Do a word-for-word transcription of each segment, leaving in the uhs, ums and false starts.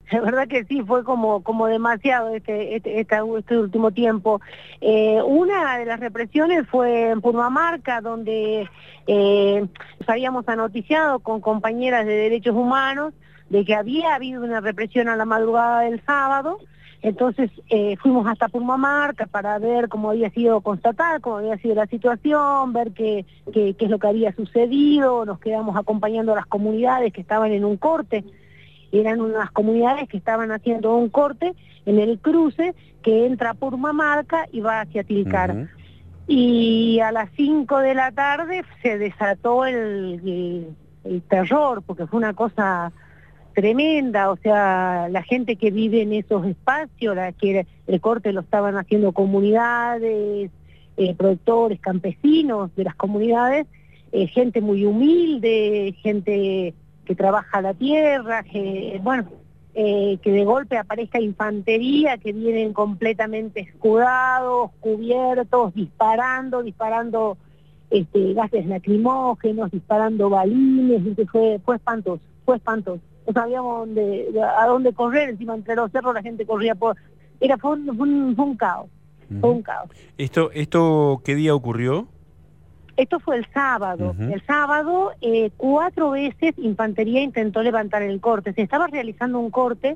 La verdad que sí, fue como como demasiado este este, este, este último tiempo. Eh, una de las represiones fue en Purmamarca, donde eh, nos habíamos anoticiado con compañeras de derechos humanos de que había habido una represión a la madrugada del sábado. Entonces eh, fuimos hasta Purmamarca para ver cómo había sido constatada, cómo había sido la situación, ver qué, qué, qué es lo que había sucedido. Nos quedamos acompañando a las comunidades que estaban en un corte. Eran unas comunidades que estaban haciendo un corte en el cruce que entra por Purmamarca y va hacia Tilcara. Uh-huh. Y a las cinco de la tarde se desató el, el, el terror, porque fue una cosa tremenda. O sea, la gente que vive en esos espacios, la que el corte lo estaban haciendo comunidades, eh, productores, campesinos de las comunidades, eh, gente muy humilde, gente que trabaja la tierra, que, bueno, eh, que de golpe aparezca infantería, que vienen completamente escudados, cubiertos, disparando, disparando este, gases lacrimógenos, disparando balines, y que fue, fue espantoso, fue espantoso. No sabíamos dónde, a dónde correr, encima entre los cerros la gente corría por... Era, fue un, fue un, fue un caos, uh-huh. fue un caos. ¿Esto, esto qué día ocurrió? Esto fue el sábado. Uh-huh. El sábado eh, cuatro veces Infantería intentó levantar el corte. Se estaba realizando un corte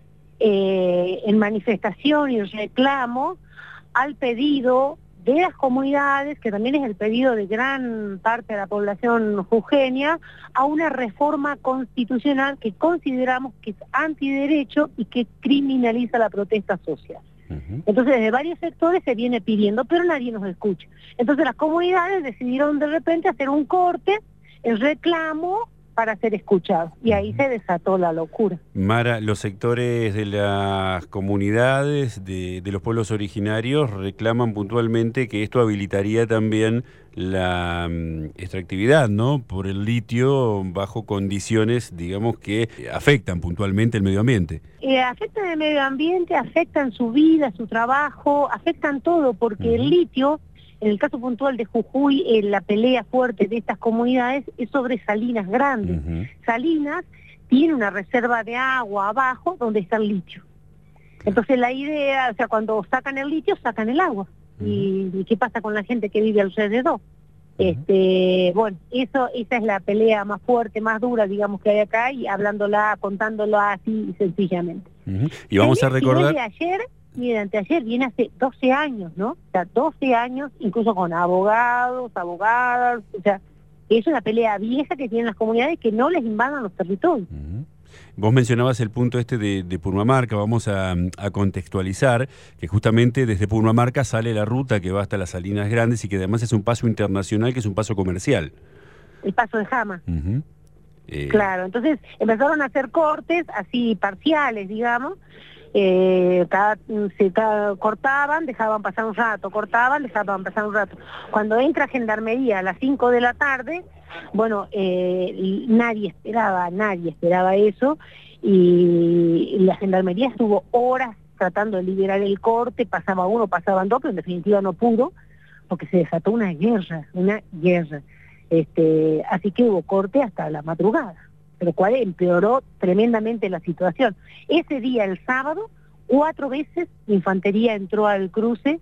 eh, en manifestación y reclamo al pedido de las comunidades, que también es el pedido de gran parte de la población jujeña, a una reforma constitucional que consideramos que es antiderecho y que criminaliza la protesta social. Uh-huh. Entonces desde varios sectores se viene pidiendo, pero nadie nos escucha. Entonces las comunidades decidieron de repente hacer un corte, el reclamo para ser escuchados, y ahí uh-huh. se desató la locura. Mara, los sectores de las comunidades, de, de los pueblos originarios, reclaman puntualmente que esto habilitaría también la um, extractividad, ¿no?, por el litio bajo condiciones, digamos, que afectan puntualmente el medio ambiente. Eh, afectan el medio ambiente, afectan su vida, su trabajo, afectan todo, porque uh-huh. el litio, en el caso puntual de Jujuy, eh, la pelea fuerte de estas comunidades es sobre Salinas Grandes. Uh-huh. Salinas tiene una reserva de agua abajo donde está el litio. Entonces la idea, o sea, cuando sacan el litio, sacan el agua. Uh-huh. y, ¿Y qué pasa con la gente que vive alrededor? Uh-huh. Este, bueno, eso, esa es la pelea más fuerte, más dura, digamos, que hay acá, y hablándola, contándola así sencillamente. Uh-huh. Y vamos a recordar... De ayer, Mira, anteayer viene hace doce años, ¿no? O sea, doce años, incluso con abogados, abogadas, o sea, es una pelea vieja que tienen las comunidades, que no les invadan los territorios. Uh-huh. Vos mencionabas el punto este de, de Purmamarca. Vamos a, a contextualizar que justamente desde Purmamarca sale la ruta que va hasta las Salinas Grandes y que además es un paso internacional, que es un paso comercial. El paso de Jama. Uh-huh. eh... Claro, entonces empezaron a hacer cortes así parciales, digamos. Eh, cada, se cada, cortaban, dejaban pasar un rato, cortaban, dejaban pasar un rato. Cuando entra Gendarmería a las cinco de la tarde, bueno, eh, nadie esperaba, nadie esperaba eso, y la Gendarmería estuvo horas tratando de liberar el corte, pasaba uno, pasaban dos, pero en definitiva no pudo, porque se desató una guerra, una guerra. Este, así que hubo corte hasta la madrugada, lo cual empeoró tremendamente la situación. Ese día, el sábado, cuatro veces la Infantería entró al cruce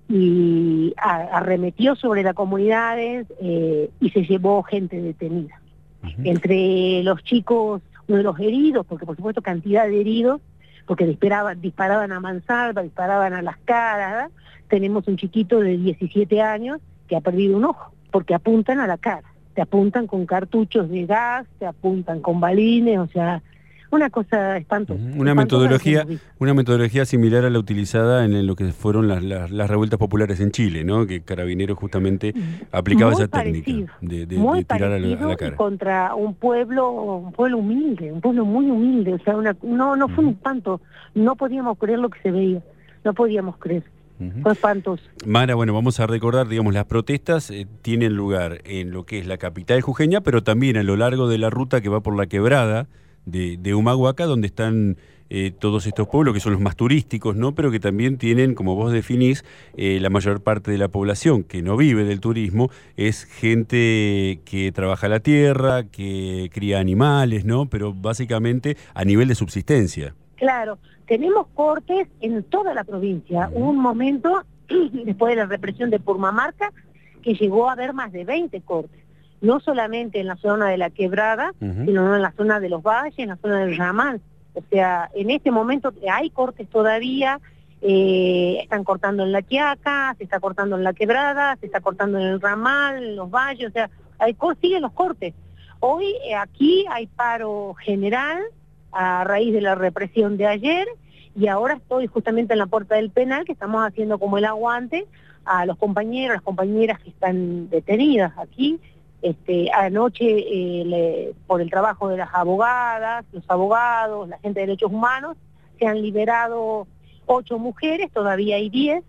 y a, arremetió sobre las comunidades eh, y se llevó gente detenida. Uh-huh. Entre los chicos, uno de los heridos, porque por supuesto cantidad de heridos, porque disparaban, disparaban a mansalva, disparaban a las caras, ¿eh? Tenemos un chiquito de diecisiete años que ha perdido un ojo, porque apuntan a la cara. Te apuntan con cartuchos de gas, te apuntan con balines, o sea, una cosa espantosa. Una metodología, una metodología similar a la utilizada en lo que fueron las, las, las revueltas populares en Chile, ¿no? Que Carabineros justamente aplicaba muy esa técnica de, de, de tirar a la, a la cara. Contra un pueblo, un pueblo humilde, un pueblo muy humilde, o sea, una, no, no fue uh-huh. un espanto, no podíamos creer lo que se veía, no podíamos creer. Uh-huh. Fue espantoso. Mara, bueno, vamos a recordar, digamos, las protestas eh, tienen lugar en lo que es la capital jujeña, pero también a lo largo de la ruta que va por la quebrada de, de Humahuaca, donde están eh, todos estos pueblos que son los más turísticos, ¿no? Pero que también tienen, como vos definís, eh, la mayor parte de la población que no vive del turismo, es gente que trabaja la tierra, que cría animales, ¿no? Pero básicamente a nivel de subsistencia. Claro, tenemos cortes en toda la provincia. Hubo un momento, después de la represión de Purmamarca, que llegó a haber más de veinte cortes. No solamente en la zona de la Quebrada, uh-huh. sino en la zona de los valles, en la zona del Ramal. O sea, en este momento hay cortes todavía, eh, están cortando en la Quiaca, se está cortando en la Quebrada, se está cortando en el Ramal, en los valles, o sea, hay, siguen los cortes. Hoy eh, aquí hay paro general a raíz de la represión de ayer, y ahora estoy justamente en la puerta del penal, que estamos haciendo como el aguante a los compañeros, las compañeras que están detenidas aquí. Este, anoche, eh, le, por el trabajo de las abogadas, los abogados, la gente de derechos humanos, se han liberado ocho mujeres, todavía hay diez,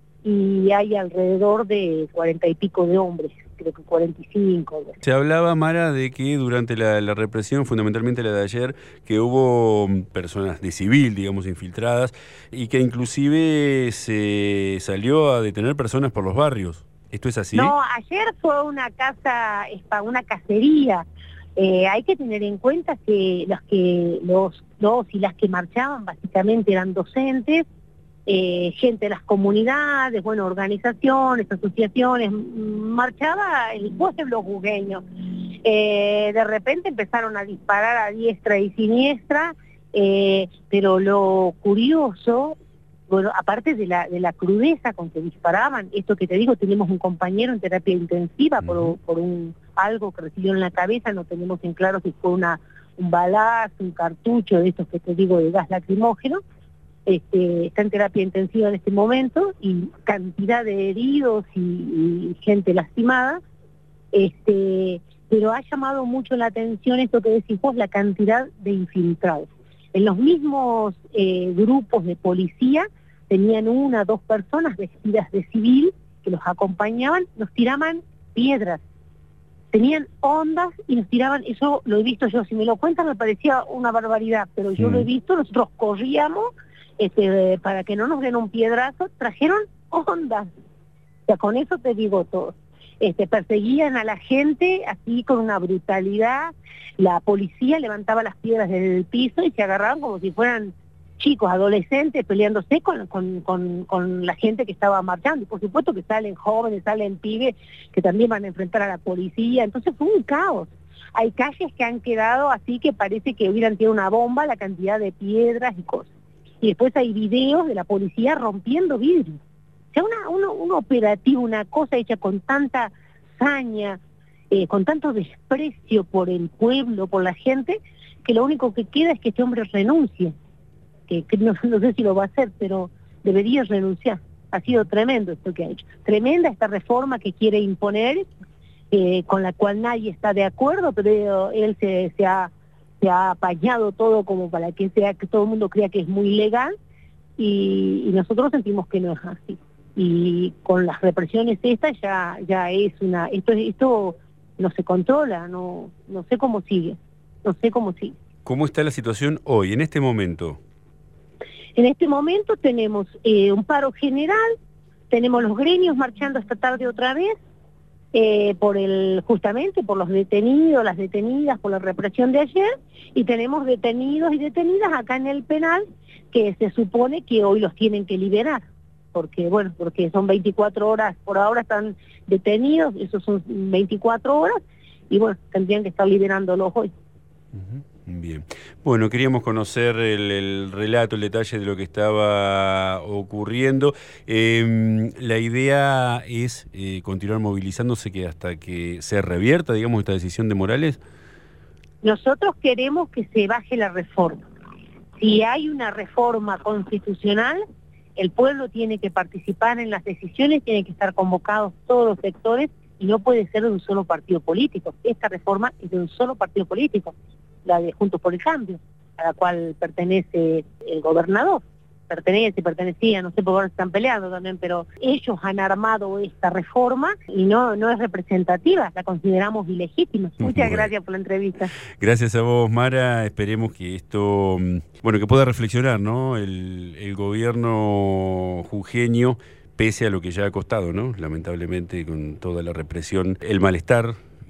y hay alrededor de cuarenta y pico de hombres. Creo que cuarenta y cinco. Se hablaba, Mara, de que durante la, la represión, fundamentalmente la de ayer, que hubo personas de civil, digamos, infiltradas, y que inclusive se salió a detener personas por los barrios. ¿Esto es así? No, ayer fue una casa, una cacería. Eh, hay que tener en cuenta que los que los, los y las que marchaban básicamente eran docentes, Eh, gente de las comunidades, bueno, organizaciones, asociaciones, marchaba el pueblo jujeño. Eh, de repente empezaron a disparar a diestra y siniestra, eh, pero lo curioso, bueno, aparte de la, de la crudeza con que disparaban, esto que te digo, tenemos un compañero en terapia intensiva por, por un algo que recibió en la cabeza, no tenemos en claro si fue una, un balazo, un cartucho de estos que te digo de gas lacrimógeno. Este, está en terapia intensiva en este momento, y cantidad de heridos y, y gente lastimada, este, pero ha llamado mucho la atención esto que decís vos, la cantidad de infiltrados. En los mismos eh, grupos de policía tenían una, dos personas vestidas de civil que los acompañaban, nos tiraban piedras, tenían ondas y nos tiraban, eso lo he visto yo, si me lo cuentan me parecía una barbaridad, pero yo mm. lo he visto, nosotros corríamos, Este, para que no nos den un piedrazo, trajeron ondas. O sea, con eso te digo todo. Este, perseguían a la gente así con una brutalidad. La policía levantaba las piedras del piso y se agarraban como si fueran chicos, adolescentes, peleándose con, con, con, con la gente que estaba marchando. Y por supuesto que salen jóvenes, salen pibes que también van a enfrentar a la policía. Entonces fue un caos. Hay calles que han quedado así que parece que hubieran tirado una bomba, la cantidad de piedras y cosas. Y después hay videos de la policía rompiendo vidrios. O sea, una, una, un operativo, una cosa hecha con tanta saña, eh, con tanto desprecio por el pueblo, por la gente, que lo único que queda es que este hombre renuncie. Que, que no, no sé si lo va a hacer, pero debería renunciar. Ha sido tremendo esto que ha hecho. Tremenda esta reforma que quiere imponer, eh, con la cual nadie está de acuerdo, pero él se, se ha... se ha apañado todo como para que sea que todo el mundo crea que es muy legal, y, y nosotros sentimos que no es así. Y con las represiones estas ya ya es una esto esto no se controla, no no sé cómo sigue, no sé cómo sigue. ¿Cómo está la situación hoy, en este momento? En este momento tenemos eh, un paro general, tenemos los gremios marchando esta tarde otra vez, Eh, por el justamente por los detenidos, las detenidas por la represión de ayer, y tenemos detenidos y detenidas acá en el penal que se supone que hoy los tienen que liberar, porque bueno, porque son veinticuatro horas, por ahora están detenidos, esos son veinticuatro horas, y bueno, tendrían que estar liberándolos hoy. Uh-huh. Bien. Bueno, queríamos conocer el, el relato, el detalle de lo que estaba ocurriendo. Eh, la idea es eh, continuar movilizándose que hasta que se revierta, digamos, esta decisión de Morales. Nosotros queremos que se baje la reforma. Si hay una reforma constitucional, el pueblo tiene que participar en las decisiones, tienen que estar convocados todos los sectores, y no puede ser de un solo partido político. Esta reforma es de un solo partido político, la de Juntos por el Cambio, a la cual pertenece el gobernador, pertenece, pertenecía, no sé por qué están peleando también, pero ellos han armado esta reforma y no, no es representativa, la consideramos ilegítima. Muchas bueno. gracias por la entrevista. Gracias a vos, Mara, esperemos que esto, bueno, que pueda reflexionar, ¿no? El, el gobierno jujeño, pese a lo que ya ha costado, ¿no? Lamentablemente, con toda la represión, el malestar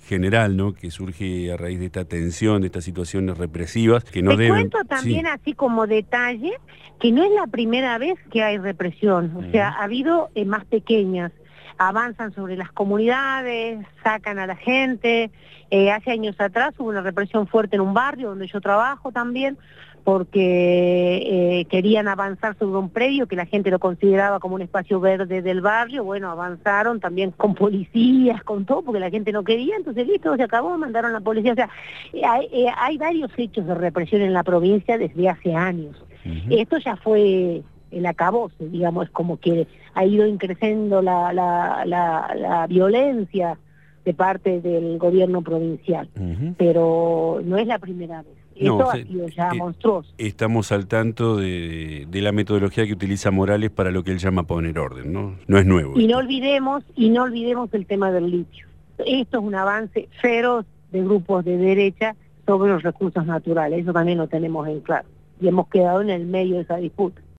general, ¿no?, que surge a raíz de esta tensión, de estas situaciones represivas que no Te deben... cuento también sí. así como detalle que no es la primera vez que hay represión, o Uh-huh. sea, ha habido eh, más pequeñas, avanzan sobre las comunidades, sacan a la gente, eh, hace años atrás hubo una represión fuerte en un barrio donde yo trabajo también, porque eh, querían avanzar sobre un predio que la gente lo consideraba como un espacio verde del barrio. Bueno, avanzaron también con policías, con todo, porque la gente no quería, entonces listo, se acabó, mandaron a la policía. O sea, eh, hay, eh, hay varios hechos de represión en la provincia desde hace años. Uh-huh. Esto ya fue el acabose, digamos, como que ha ido increciendo la, la, la, la violencia de parte del gobierno provincial, uh-huh. pero no es la primera vez. Esto no, ha sido ya eh, monstruoso. Estamos al tanto de, de la metodología que utiliza Morales para lo que él llama poner orden, ¿no? No es nuevo. Y esto. no olvidemos, y no olvidemos el tema del litio. Esto es un avance feroz de grupos de derecha sobre los recursos naturales. Eso también lo tenemos en claro. Y hemos quedado en el medio de esa disputa.